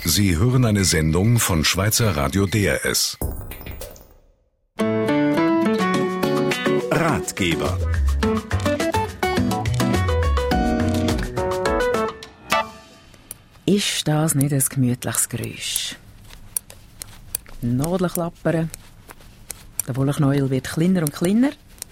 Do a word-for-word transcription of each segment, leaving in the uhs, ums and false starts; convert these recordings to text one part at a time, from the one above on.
Sie hören eine Sendung von Schweizer Radio D R S. Ratgeber. Ist das nicht ein gemütliches Geräusch? Nadeln klappern. Der Wollknäuel wird kleiner und kleiner.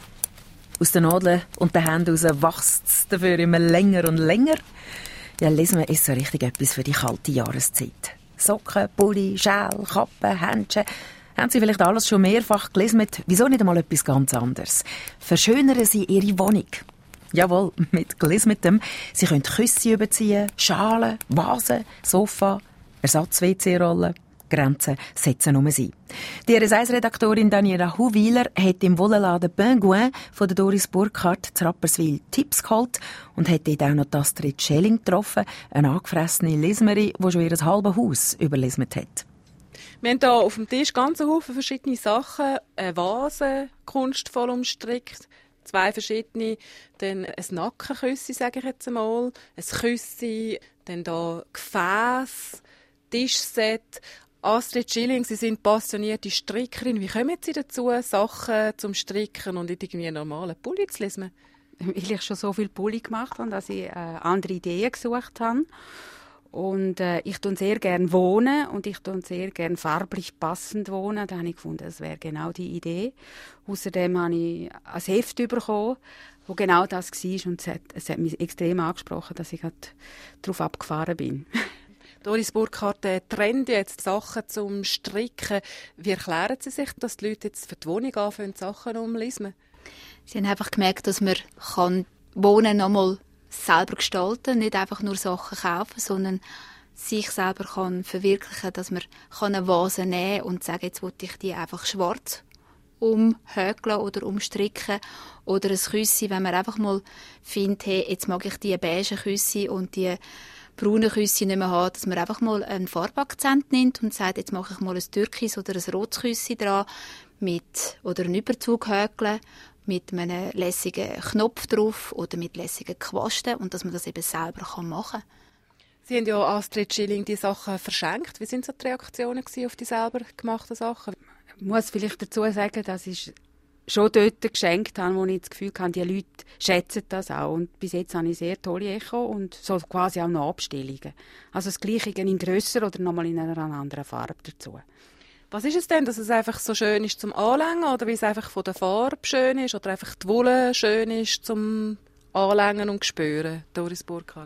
Aus den Nadeln und den Händen raus wächst es dafür immer länger und länger. Ja, lesen wir ist so richtig etwas für die kalte Jahreszeit. Socken, Pulli, Schal, Kappen, Händchen. Haben Sie vielleicht alles schon mehrfach gelesen? Wieso nicht einmal etwas ganz anderes? Verschönern Sie Ihre Wohnung. Jawohl, mit Glismetem. Sie können Küsse überziehen, Schalen, Vasen, Sofa, Ersatz-W C-Rollen. Grenzen setzen um sie. Die R S eins-Redaktorin Daniela Huwiler hat im Wollenladen Penguin von der Doris Burkhardt zu Rapperswil Tipps geholt und hat dort auch noch die Astrid Schelling getroffen, eine angefressene Lismerin, die schon ihr halbes Haus überlismet hat. Wir haben hier auf dem Tisch ganz Haufen verschiedene Sachen. Eine Vase, kunstvoll umstrickt, zwei verschiedene, dann ein Nackenküssi, sage ich jetzt einmal, ein Küssi, dann hier Gefäß, Tischset. Astrid Schelling, Sie sind passionierte Strickerin. Wie kommen Sie dazu, Sachen zum Stricken und nicht irgendwie einen normalen Pulli zu lesen? Weil ich schon so viel Pulli gemacht habe, dass ich äh, andere Ideen gesucht habe. Und äh, ich tue sehr gerne wohnen und ich tue sehr gerne farblich passend wohnen. Da habe ich gefunden, das wäre genau die Idee. Außerdem habe ich ein Heft bekommen, wo genau das war. Und es hat, es hat mich extrem angesprochen, dass ich darauf abgefahren bin. Doris Burkhardt, der Trend jetzt, Sachen zum Stricken. Wie erklären Sie sich, dass die Leute jetzt für die Wohnung anfangen, Sachen umlesen? Sie haben einfach gemerkt, dass man kann Wohnen noch mal selber gestalten kann, nicht einfach nur Sachen kaufen, sondern sich selber kann verwirklichen, dass man eine Vase nehmen kann und sagen, jetzt will ich die einfach schwarz umhökeln oder umstricken. Oder ein Küssi, wenn man einfach mal findet, hey, jetzt mag ich die beige Küssi und die braune Küssi nicht mehr haben, dass man einfach mal einen Farbakzent nimmt und sagt, jetzt mache ich mal ein Türkis oder ein rotes Küssi dran mit, oder einen Überzug häkeln mit einem lässigen Knopf drauf oder mit lässigen Quasten und dass man das eben selber machen kann. Sie haben ja Astrid Schelling die Sachen verschenkt. Wie sind so die Reaktionen auf die selber gemachten Sachen? Ich muss vielleicht dazu sagen, dass ich schon dort geschenkt habe, wo ich das Gefühl habe, die Leute schätzen das auch. Und bis jetzt habe ich sehr tolle Echo und so quasi auch noch Abstellungen. Also das Gleiche in grösser oder nochmal in einer anderen Farbe dazu. Was ist es denn, dass es einfach so schön ist zum Anlängen oder wie es einfach von der Farbe schön ist oder einfach die Wolle schön ist zum Anlängen und Spüren, Doris Burkhardt?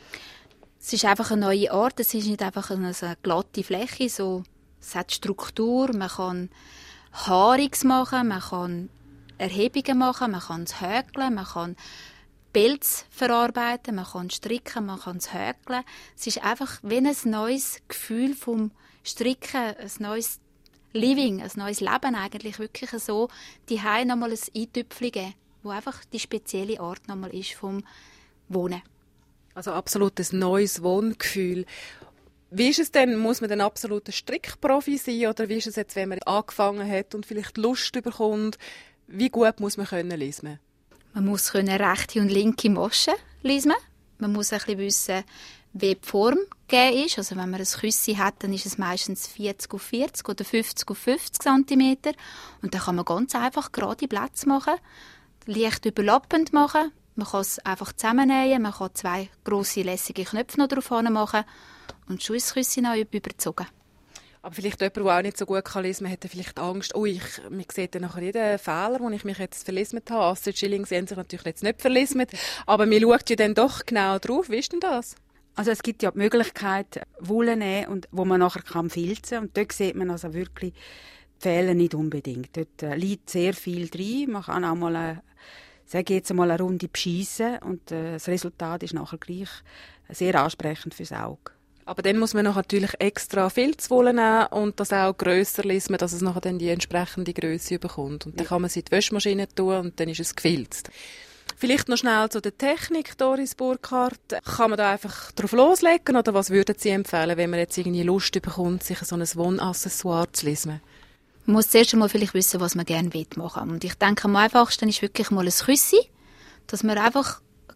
Es ist einfach eine neue Art, es ist nicht einfach eine glatte Fläche, so, es hat Struktur, man kann Haarungs machen, man kann Erhebungen machen, man kann es häkeln, man kann Pelz verarbeiten, man kann stricken, man kann es häkeln. Es ist einfach wie ein neues Gefühl vom Stricken, ein neues Living, ein neues Leben eigentlich wirklich so, die Hause nochmal ein Eintüpfchen geben, wo einfach die spezielle Art nochmal ist vom Wohnen. Also absolut ein neues Wohngefühl. Wie ist es denn, muss man denn absolut ein Strickprofi sein oder wie ist es jetzt, wenn man angefangen hat und vielleicht Lust bekommt, wie gut muss man können lesen? Man muss können rechte und linke Maschen lesen. Man muss ein bisschen wissen, wie die Form gegeben ist. Also wenn man ein Küssi hat, dann ist es meistens vierzig auf vierzig oder fünfzig auf fünfzig Zentimeter. Und dann kann man ganz einfach gerade Plätze machen, leicht überlappend machen. Man kann es einfach zusammennähen, man kann zwei grosse lässige Knöpfe noch drauf machen und schon ist das Küssi noch überzogen. Aber vielleicht jemand, der auch nicht so gut lesen kann, hat vielleicht Angst, oh, ich, man sieht dann nachher jeden Fehler, den ich mich jetzt verlesen habe. Astrid Schelling sehen sich natürlich jetzt nicht verlesen, aber man schaut ja dann doch genau drauf. Wie ist denn das? Also es gibt ja die Möglichkeit, Wolle nehmen, und, wo man nachher kann filzen kann. Und dort sieht man also wirklich die Fehler nicht unbedingt. Dort äh, liegt sehr viel drin. Man kann auch mal eine, sage ich jetzt mal, eine Runde beschissen und äh, das Resultat ist nachher gleich sehr ansprechend fürs Auge. Aber dann muss man noch natürlich extra Filzwolle nehmen und das auch grösser lesen, dass es nachher dann die entsprechende Grösse bekommt. Und dann kann man es in die Wäschmaschine tun und dann ist es gefilzt. Vielleicht noch schnell zu der Technik, Doris Burkhardt. Kann man da einfach drauf loslegen oder was würden Sie empfehlen, wenn man jetzt irgendwie Lust bekommt, sich so ein Wohnaccessoire zu lesen? Man muss zuerst einmal vielleicht wissen, was man gerne machen will. Und ich denke, am einfachsten ist wirklich mal ein Küssi, dass man einfach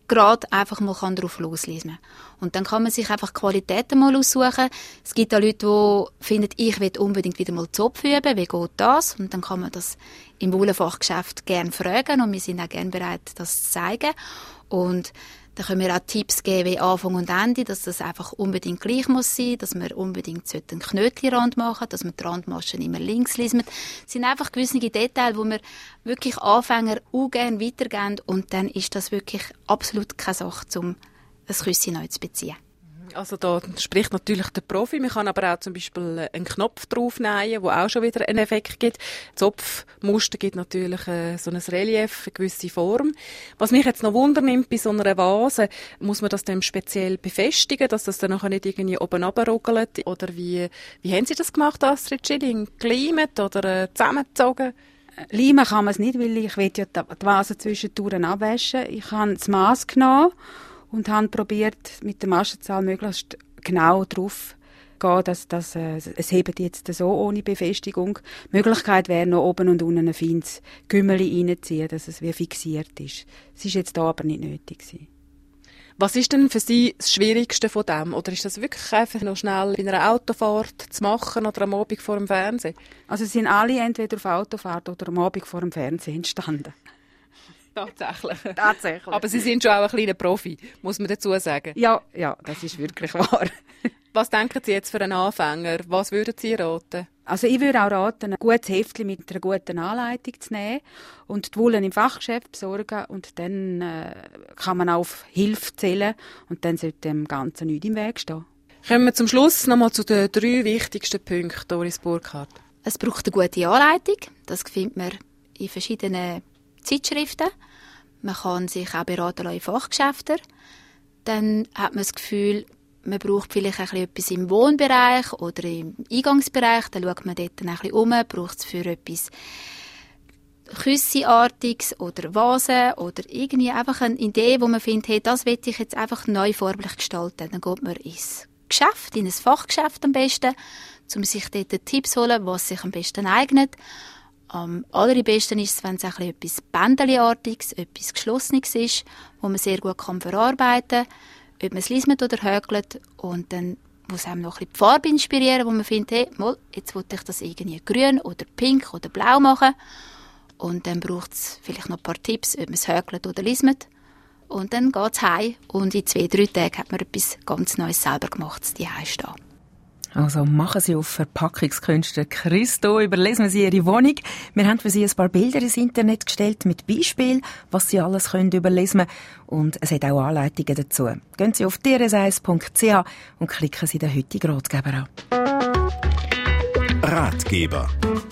gerade einfach mal drauf loslesen kann. Und dann kann man sich einfach Qualitäten mal aussuchen. Es gibt auch Leute, die finden, ich will unbedingt wieder mal Zopf üben, wie geht das? Und dann kann man das im Wohlenfachgeschäft gerne fragen und wir sind auch gerne bereit, das zu zeigen. Und da können wir auch Tipps geben wie Anfang und Ende, dass das einfach unbedingt gleich muss sein, dass man unbedingt einen Knötchenrand machen, dass man die Randmaschen immer links liest. Es sind einfach gewisse Details, wo wir wirklich Anfänger auch gerne weitergeben und dann ist das wirklich absolut keine Sache, um ein Küsschen neu zu beziehen. Also da spricht natürlich der Profi. Man kann aber auch zum Beispiel einen Knopf draufnähen, der auch schon wieder einen Effekt gibt. Zopfmuster gibt natürlich äh, so ein Relief, eine gewisse Form. Was mich jetzt noch wundernimmt, bei so einer Vase, muss man das dann speziell befestigen, dass das dann nachher nicht irgendwie oben runterruckelt? Oder wie, wie haben Sie das gemacht, Astrid Schilling? Geleimt oder äh, zusammengezogen? Leimen kann man es nicht, weil ich will ja die Vase zwischendurch abwaschen. Ich habe das Maß genommen und habe probiert, mit der Maschenzahl möglichst genau drauf zu gehen, dass, dass äh, es hebt jetzt so ohne Befestigung. Die Möglichkeit wäre noch oben und unten ein feines Gümmeli reinziehen, dass es wie fixiert ist. Es war jetzt da aber nicht nötig gewesen. Was ist denn für Sie das Schwierigste von dem? Oder ist das wirklich einfach noch schnell bei einer Autofahrt zu machen oder am Abend vor dem Fernsehen? Also sind alle entweder auf Autofahrt oder am Abend vor dem Fernsehen entstanden. Tatsächlich. Tatsächlich. Aber Sie sind schon auch ein kleiner Profi, muss man dazu sagen. Ja, ja, das ist wirklich wahr. Was denken Sie jetzt für einen Anfänger? Was würden Sie raten? Also ich würde auch raten, ein gutes Heftchen mit einer guten Anleitung zu nehmen und die Wolle im Fachgeschäft besorgen und dann äh, kann man auch auf Hilfe zählen und dann sollte dem Ganzen nichts im Weg stehen. Kommen wir zum Schluss nochmal zu den drei wichtigsten Punkten, Doris Burkhardt. Es braucht eine gute Anleitung. Das findet man in verschiedenen Zeitschriften. Man kann sich auch beraten lassen in Fachgeschäften. Dann hat man das Gefühl, man braucht vielleicht ein bisschen etwas im Wohnbereich oder im Eingangsbereich. Dann schaut man dort dann ein bisschen um. Braucht es für etwas Küssenartiges oder Vasen oder irgendwie einfach eine Idee, wo man findet, hey, das will ich jetzt einfach neu farblich gestalten. Dann geht man ins Geschäft, in ein Fachgeschäft am besten, um sich dort Tipps zu holen, was sich am besten eignet. Am allerbesten ist es, wenn es ein bisschen etwas Bändeli-artiges, etwas Geschlossenes ist, wo man sehr gut kann verarbeiten kann, ob man es lismet oder hökelt und dann muss einem noch ein bisschen die Farbe inspirieren, wo man findet, hey, mal, jetzt will ich das irgendwie grün oder pink oder blau machen und dann braucht es vielleicht noch ein paar Tipps, ob man es hökelt oder lismet und dann geht es heim und in zwei, drei Tagen hat man etwas ganz Neues selber gemacht, zu Hause stehen. Also machen Sie auf Verpackungskünste Christo, überlesen Sie Ihre Wohnung. Wir haben für Sie ein paar Bilder ins Internet gestellt mit Beispielen, was Sie alles können überlesen können. Und es hat auch Anleitungen dazu. Gehen Sie auf d r s eins punkt c h und klicken Sie den heutigen Ratgeber an. Ratgeber.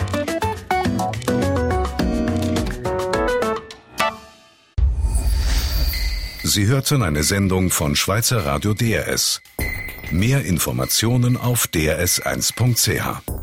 Sie hörten eine Sendung von Schweizer Radio D R S. Mehr Informationen auf d r s eins punkt c h.